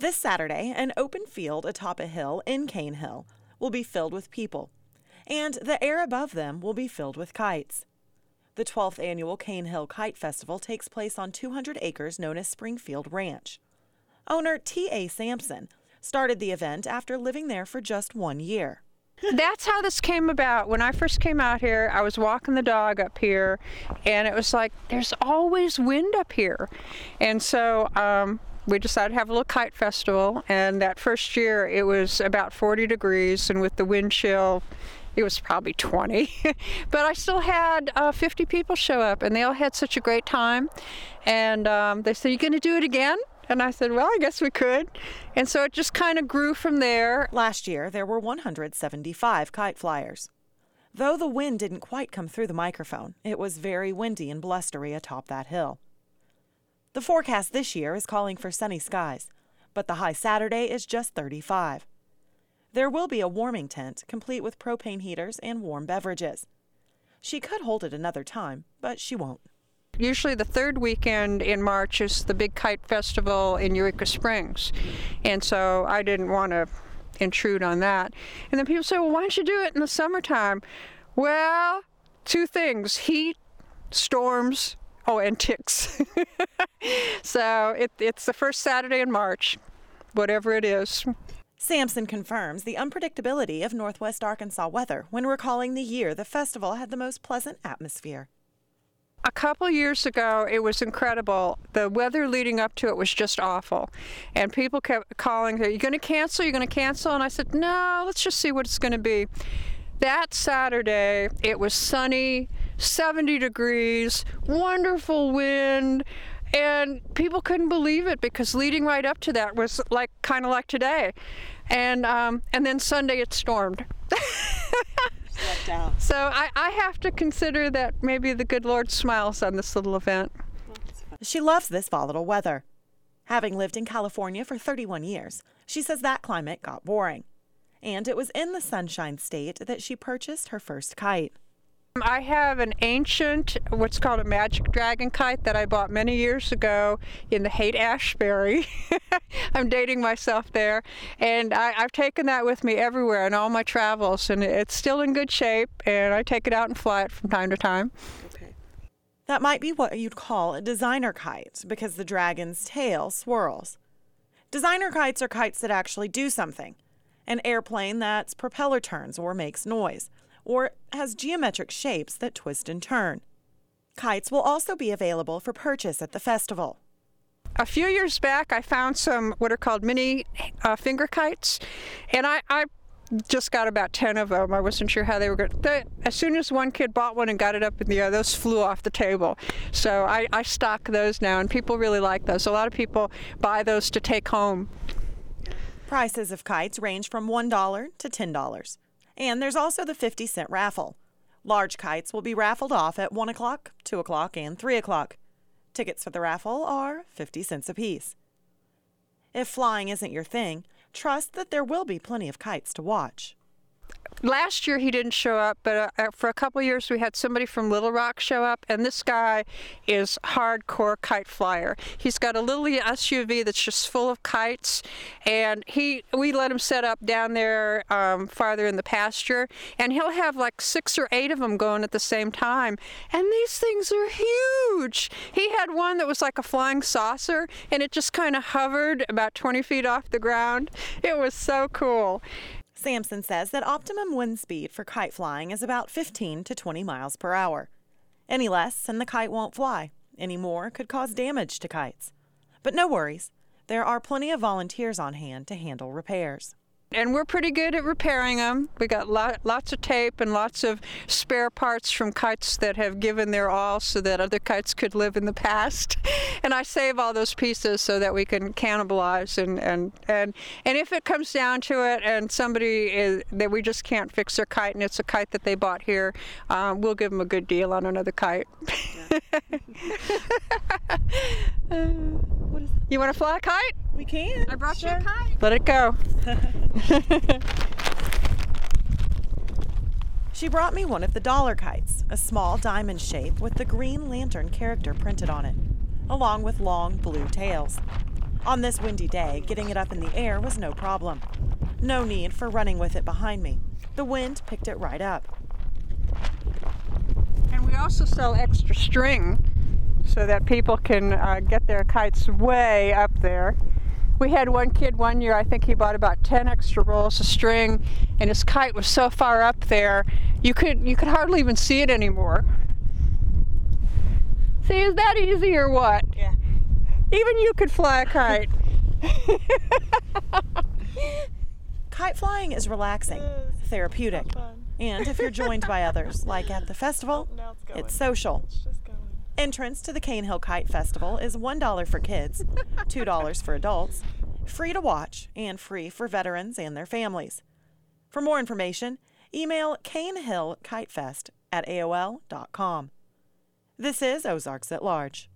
This Saturday, an open field atop a hill in Cane Hill will be filled with people, and the air above them will be filled with kites. The 12th annual Cane Hill Kite Festival takes place on 200 acres known as Springfield Ranch. Owner T.A. Sampson started the event after living there for just 1 year. That's how this came about. When I first came out here, I was walking the dog up here, and it was like, there's always wind up here. And so we decided to have a little kite festival, and that first year it was about 40 degrees, and with the wind chill, it was probably 20. But I still had 50 people show up, and they all had such a great time. And they said, "You going to do it again?" And I said, "Well, I guess we could." And so it just kind of grew from there. Last year, there were 175 kite flyers. Though the wind didn't quite come through the microphone, it was very windy and blustery atop that hill. The forecast this year is calling for sunny skies, but the high Saturday is just 35. There will be a warming tent, complete with propane heaters and warm beverages. She could hold it another time, but she won't. Usually the third weekend in March is the big kite festival in Eureka Springs. And so I didn't want to intrude on that. And then people say, "Well, why don't you do it in the summertime?" Well, two things: heat, storms, and ticks. So it's the first Saturday in March, whatever it is. Sampson confirms the unpredictability of Northwest Arkansas weather when recalling the year the festival had the most pleasant atmosphere. A couple years ago, it was incredible. The weather leading up to it was just awful. And people kept calling, "Are you going to cancel? Are you going to cancel?" And I said, "No, let's just see what it's going to be." That Saturday, it was sunny, 70 degrees, wonderful wind, and people couldn't believe it because leading right up to that was kind of like today. And then Sunday it stormed. So I have to consider that maybe the good Lord smiles on this little event. She loves this volatile weather. Having lived in California for 31 years, she says that climate got boring. And it was in the Sunshine State that she purchased her first kite. I have an ancient, what's called a magic dragon kite that I bought many years ago in the Haight-Ashbury. I'm dating myself there. And I've taken that with me everywhere in all my travels, and it's still in good shape, and I take it out and fly it from time to time. Okay. That might be what you'd call a designer kite because the dragon's tail swirls. Designer kites are kites that actually do something. An airplane that's propeller turns or makes noise, or has geometric shapes that twist and turn. Kites will also be available for purchase at the festival. A few years back, I found some what are called mini finger kites, and I just got about 10 of them. I wasn't sure how they were going to. As soon as one kid bought one and got it up in the air, those flew off the table. So I stock those now, and people really like those. A lot of people buy those to take home. Prices of kites range from $1 to $10. And there's also the 50-cent raffle. Large kites will be raffled off at 1 o'clock, 2 o'clock, and 3 o'clock. Tickets for the raffle are 50 cents apiece. If flying isn't your thing, trust that there will be plenty of kites to watch. Last year he didn't show up, but for a couple of years we had somebody from Little Rock show up, and this guy is hardcore kite flyer. He's got a little SUV that's just full of kites, and we let him set up down there farther in the pasture, and he'll have like 6 or 8 of them going at the same time, and these things are huge. He had one that was like a flying saucer, and it just kind of hovered about 20 feet off the ground. It was so cool. Sampson says that optimum wind speed for kite flying is about 15 to 20 miles per hour. Any less and the kite won't fly. Any more could cause damage to kites. But no worries. There are plenty of volunteers on hand to handle repairs. And we're pretty good at repairing them. We got lots of tape and lots of spare parts from kites that have given their all so that other kites could live in the past. And I save all those pieces so that we can cannibalize. And if it comes down to it and somebody that we just can't fix their kite and it's a kite that they bought here, we'll give them a good deal on another kite. You want to fly a kite? We can. I brought you a kite. Let it go. She brought me one of the dollar kites, a small diamond shape with the Green Lantern character printed on it, along with long blue tails. On this windy day, getting it up in the air was no problem. No need for running with it behind me. The wind picked it right up. And we also sell extra string so that people can get their kites way up there. We had one kid one year, I think he bought about 10 extra rolls of string, and his kite was so far up there, you could hardly even see it anymore. See, is that easy or what? Yeah. Even you could fly a kite. Kite flying is relaxing, therapeutic, and if you're joined by others, like at the festival, it's social. Entrance to the Cane Hill Kite Festival is $1 for kids, $2 for adults, free to watch, and free for veterans and their families. For more information, email canehillkitefest@aol.com. This is Ozarks at Large.